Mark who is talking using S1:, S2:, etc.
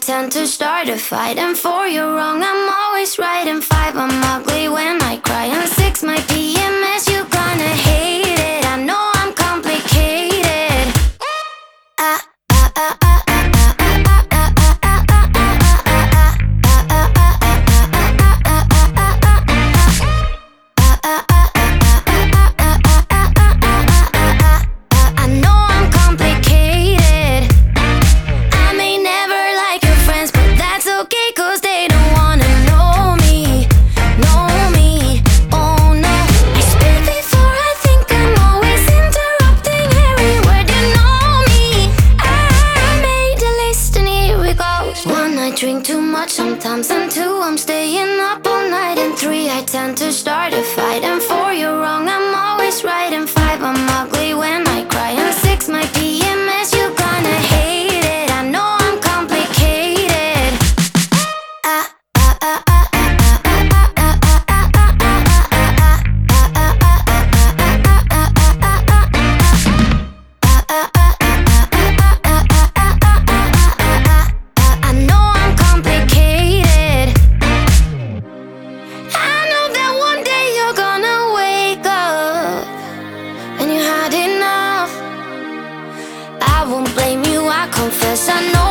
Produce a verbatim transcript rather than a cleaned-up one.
S1: tend to start a fight, and four, you're wrong, I'm always right, and five, I'm ugly when I cry, and six, my P M S, you're gonna hate it. I know I'm complicated. Ah, ah, ah, ah. Drink too much sometimes, and two, I'm staying up all night, and three, I tend to start a fight, and four, you're wrong, I'm always right, and five, I'm ugly when I cry, and six, my P M S, you're gonna hate it. I know I'm complicated. Ah, ah, ah, ah. I won't blame you, I confess, I know